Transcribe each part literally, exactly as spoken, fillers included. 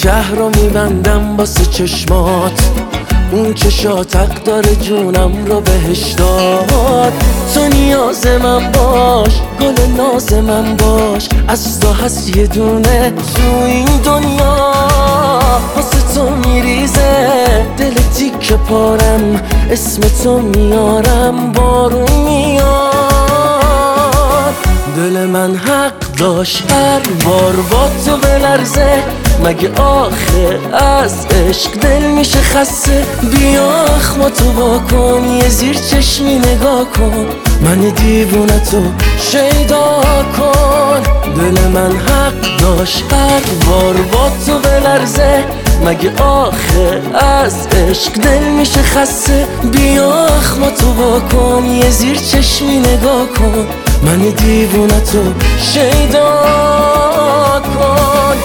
شهر رو میبندم واسه چشمات، اون چشات حق داره جونم رو بهش داد. تو نیاز من باش، گل ناز من باش، از تو هست یه دونه تو این دنیا. واسه تو میریزه دل تیک پارم، اسم تو میارم بارون میاد. دل من حق داشت هر بار با تو بلرزه، مگه آخه از عشق دل میشه خسته؟ بیا اخماتو با کن، یه زیر چشمی نگاه کن، من دیوونه تو شیدا کن. دل من حق داشت هر بار با تو بلرزه، مگه آخه از عشق دل میشه خسته؟ بیا اخماتو با کن، یه زیر چشمی نگاه کن، من دیوونه تو شیدا کن.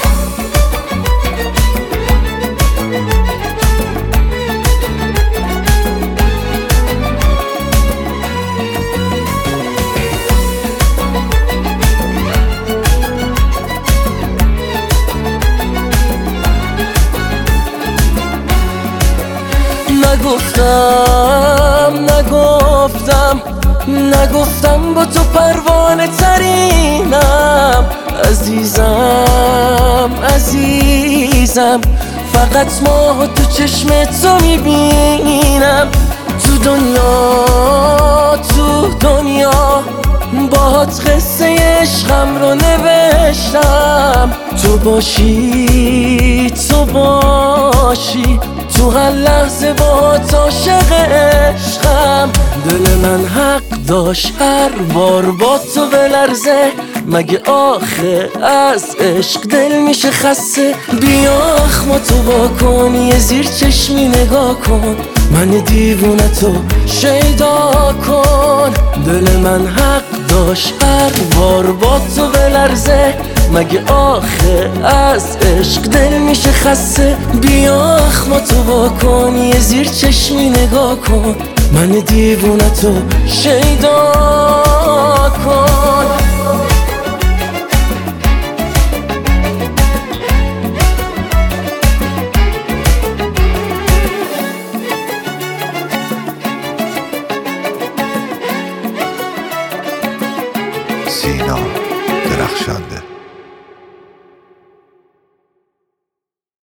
نگفتم نگفتم نگفتم با تو پروانه ترینم، عزیزم عزیزم، فقط ماه تو چشم تو میبینم. تو دنیا تو دنیا باهات قصه عشقم رو نوشتم، تو باشی تو باشی تو هر لحظه باهات عاشق عشقم. دل من حق داشت هر بار با تو بلرزه، مگه آخه از عشق دل میشه خسته؟ بیا اخماتو با کن، یه زیر چشمی نگاه کن، من دیوونه تو شیدا کن. دل من حق داشت هر بار با تو بلرزه، مگه آخه از عشق دل میشه خسته؟ بیا اخماتو با کن، یه زیر چشمی نگاه کن، من دیوونه تو شیدا کن.